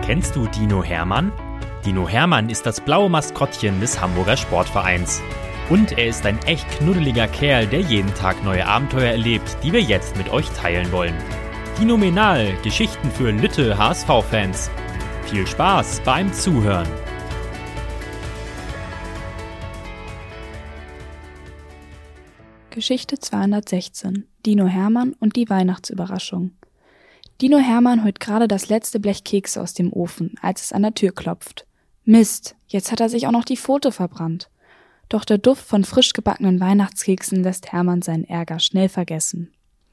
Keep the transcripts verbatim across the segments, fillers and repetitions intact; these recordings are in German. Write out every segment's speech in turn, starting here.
Kennst du Dino Hermann? Dino Hermann ist das blaue Maskottchen des Hamburger Sportvereins. Und er ist ein echt knuddeliger Kerl, der jeden Tag neue Abenteuer erlebt, die wir jetzt mit euch teilen wollen. Dinomenal, Geschichten für Lütte H S V-Fans. Viel Spaß beim Zuhören. Geschichte zweihundertsechzehn. Dino Hermann und die Weihnachtsüberraschung. Dino Hermann holt gerade das letzte Blech Kekse aus dem Ofen, als es an der Tür klopft. Mist, jetzt hat er sich auch noch die Pfote verbrannt. Doch der Duft von frisch gebackenen Weihnachtskeksen lässt Hermann seinen Ärger schnell vergessen.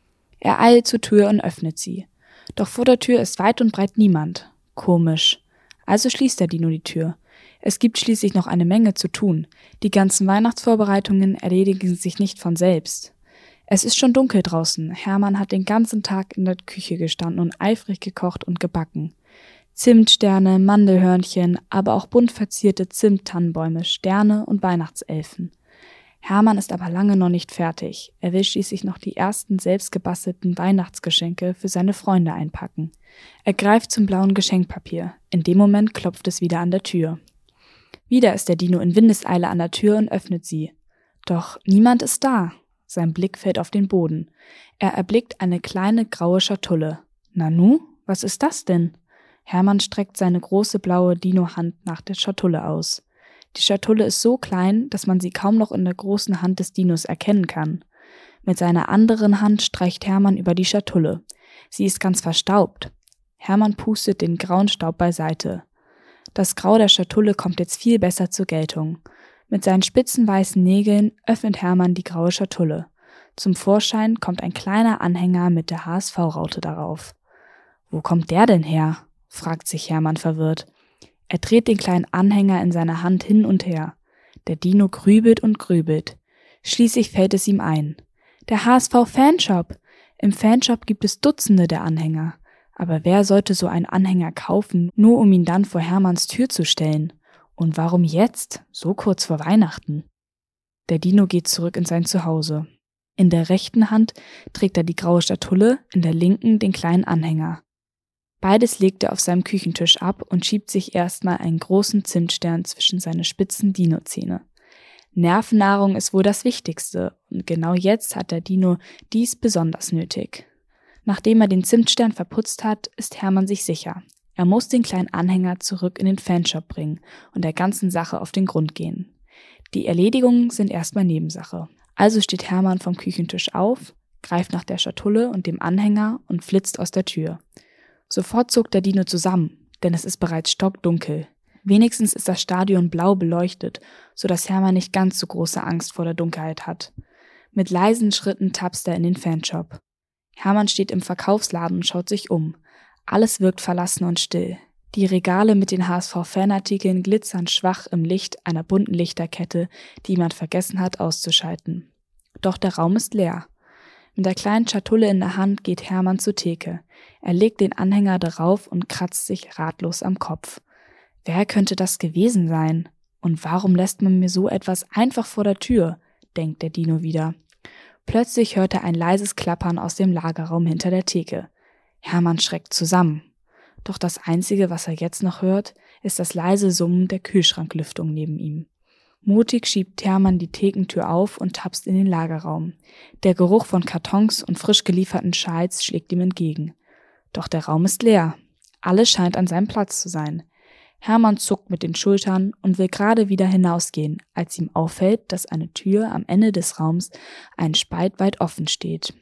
Er eilt zur Tür und öffnet sie. Doch vor der Tür ist weit und breit niemand. Komisch. Also schließt der Dino die Tür. Es gibt schließlich noch eine Menge zu tun. Die ganzen Weihnachtsvorbereitungen erledigen sich nicht von selbst. Es ist schon dunkel draußen. Hermann hat den ganzen Tag in der Küche gestanden und eifrig gekocht und gebacken. Zimtsterne, Mandelhörnchen, aber auch bunt verzierte Zimttannenbäume, Sterne und Weihnachtselfen. Hermann ist aber lange noch nicht fertig. Er will schließlich noch die ersten selbstgebastelten Weihnachtsgeschenke für seine Freunde einpacken. Er greift zum blauen Geschenkpapier. In dem Moment klopft es wieder an der Tür. Wieder ist der Dino in Windeseile an der Tür und öffnet sie. Doch niemand ist da. Sein Blick fällt auf den Boden. Er erblickt eine kleine graue Schatulle. Nanu, was ist das denn? Hermann streckt seine große blaue Dino-Hand nach der Schatulle aus. Die Schatulle ist so klein, dass man sie kaum noch in der großen Hand des Dinos erkennen kann. Mit seiner anderen Hand streicht Hermann über die Schatulle. Sie ist ganz verstaubt. Hermann pustet den grauen Staub beiseite. Das Grau der Schatulle kommt jetzt viel besser zur Geltung. Mit seinen spitzen weißen Nägeln öffnet Hermann die graue Schatulle. Zum Vorschein kommt ein kleiner Anhänger mit der H S V-Raute darauf. »Wo kommt der denn her?« fragt sich Hermann verwirrt. Er dreht den kleinen Anhänger in seiner Hand hin und her. Der Dino grübelt und grübelt. Schließlich fällt es ihm ein. Der H S V-Fanshop! Im Fanshop gibt es Dutzende der Anhänger. Aber wer sollte so einen Anhänger kaufen, nur um ihn dann vor Hermanns Tür zu stellen? Und warum jetzt, so kurz vor Weihnachten? Der Dino geht zurück in sein Zuhause. In der rechten Hand trägt er die graue Schatulle, in der linken den kleinen Anhänger. Beides legt er auf seinem Küchentisch ab und schiebt sich erstmal einen großen Zimtstern zwischen seine spitzen Dinozähne. Nervennahrung ist wohl das Wichtigste und genau jetzt hat der Dino dies besonders nötig. Nachdem er den Zimtstern verputzt hat, ist Hermann sich sicher. Er muss den kleinen Anhänger zurück in den Fanshop bringen und der ganzen Sache auf den Grund gehen. Die Erledigungen sind erstmal Nebensache. Also steht Hermann vom Küchentisch auf, greift nach der Schatulle und dem Anhänger und flitzt aus der Tür. Sofort zuckt der Dino zusammen, denn es ist bereits stockdunkel. Wenigstens ist das Stadion blau beleuchtet, sodass Hermann nicht ganz so große Angst vor der Dunkelheit hat. Mit leisen Schritten tapst er in den Fanshop. Hermann steht im Verkaufsladen und schaut sich um. Alles wirkt verlassen und still. Die Regale mit den H S V-Fanartikeln glitzern schwach im Licht einer bunten Lichterkette, die jemand vergessen hat auszuschalten. Doch der Raum ist leer. Mit der kleinen Schatulle in der Hand geht Hermann zur Theke. Er legt den Anhänger darauf und kratzt sich ratlos am Kopf. Wer könnte das gewesen sein? Und warum lässt man mir so etwas einfach vor der Tür? Denkt der Dino wieder. Plötzlich hört er ein leises Klappern aus dem Lagerraum hinter der Theke. Hermann schreckt zusammen. Doch das Einzige, was er jetzt noch hört, ist das leise Summen der Kühlschranklüftung neben ihm. Mutig schiebt Hermann die Thekentür auf und tapst in den Lagerraum. Der Geruch von Kartons und frisch gelieferten Schals schlägt ihm entgegen. Doch der Raum ist leer. Alles scheint an seinem Platz zu sein. Hermann zuckt mit den Schultern und will gerade wieder hinausgehen, als ihm auffällt, dass eine Tür am Ende des Raums einen Spalt weit offen steht.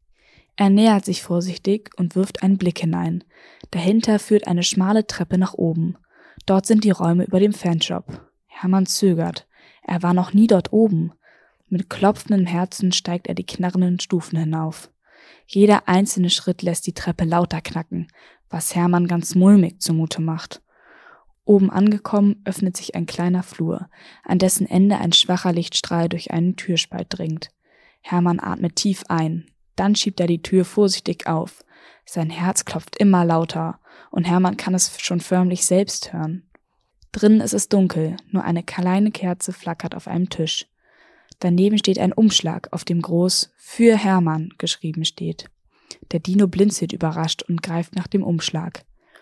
Er nähert sich vorsichtig und wirft einen Blick hinein. Dahinter führt eine schmale Treppe nach oben. Dort sind die Räume über dem Fanshop. Hermann zögert. Er war noch nie dort oben. Mit klopfendem Herzen steigt er die knarrenden Stufen hinauf. Jeder einzelne Schritt lässt die Treppe lauter knacken, was Hermann ganz mulmig zumute macht. Oben angekommen öffnet sich ein kleiner Flur, an dessen Ende ein schwacher Lichtstrahl durch einen Türspalt dringt. Hermann atmet tief ein. Dann schiebt er die Tür vorsichtig auf. Sein Herz klopft immer lauter und Hermann kann es schon förmlich selbst hören. Drinnen ist es dunkel, nur eine kleine Kerze flackert auf einem Tisch. Daneben steht ein Umschlag, auf dem groß »Für Hermann« geschrieben steht. Der Dino blinzelt überrascht und greift nach dem Umschlag.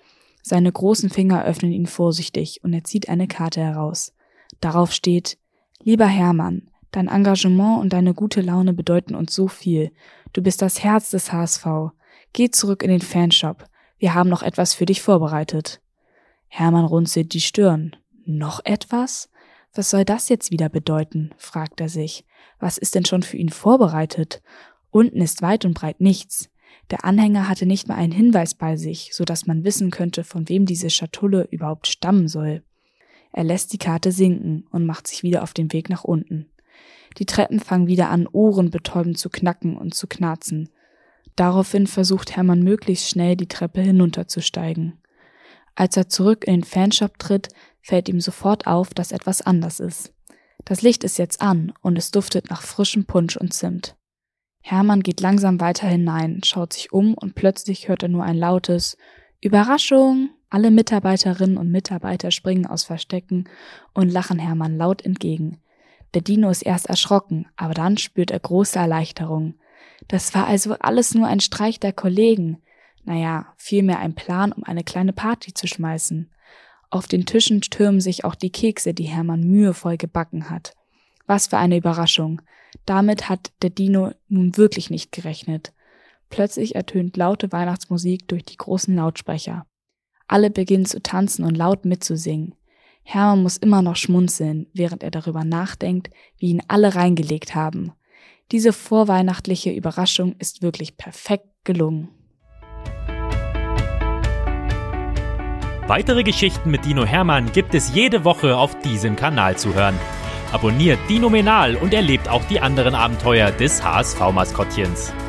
Seine großen Finger öffnen ihn vorsichtig und er zieht eine Karte heraus. Darauf steht: Lieber Hermann, dein Engagement und deine gute Laune bedeuten uns so viel. Du bist das Herz des H S V. Geh zurück in den Fanshop. Wir haben noch etwas für dich vorbereitet. Hermann runzelt die Stirn. Noch etwas? Was soll das jetzt wieder bedeuten? Fragt er sich. Was ist denn schon für ihn vorbereitet? Unten ist weit und breit nichts. Der Anhänger hatte nicht mal einen Hinweis bei sich, so dass man wissen könnte, von wem diese Schatulle überhaupt stammen soll. Er lässt die Karte sinken und macht sich wieder auf den Weg nach unten. Die Treppen fangen wieder an, ohrenbetäubend zu knacken und zu knarzen. Daraufhin versucht Hermann möglichst schnell, die Treppe hinunterzusteigen. Als er zurück in den Fanshop tritt, fällt ihm sofort auf, dass etwas anders ist. Das Licht ist jetzt an und es duftet nach frischem Punsch und Zimt. Hermann geht langsam weiter hinein, schaut sich um und plötzlich hört er nur ein lautes Überraschung! Alle Mitarbeiterinnen und Mitarbeiter springen aus Verstecken und lachen Hermann laut entgegen. Der Dino ist erst erschrocken, aber dann spürt er große Erleichterung. Das war also alles nur ein Streich der Kollegen. Naja, vielmehr ein Plan, um eine kleine Party zu schmeißen. Auf den Tischen türmen sich auch die Kekse, die Hermann mühevoll gebacken hat. Was für eine Überraschung. Damit hat der Dino nun wirklich nicht gerechnet. Plötzlich ertönt laute Weihnachtsmusik durch die großen Lautsprecher. Alle beginnen zu tanzen und laut mitzusingen. Hermann muss immer noch schmunzeln, während er darüber nachdenkt, wie ihn alle reingelegt haben. Diese vorweihnachtliche Überraschung ist wirklich perfekt gelungen. Weitere Geschichten mit Dino Hermann gibt es jede Woche auf diesem Kanal zu hören. Abonniert Dinomenal und erlebt auch die anderen Abenteuer des H S V-Maskottchens.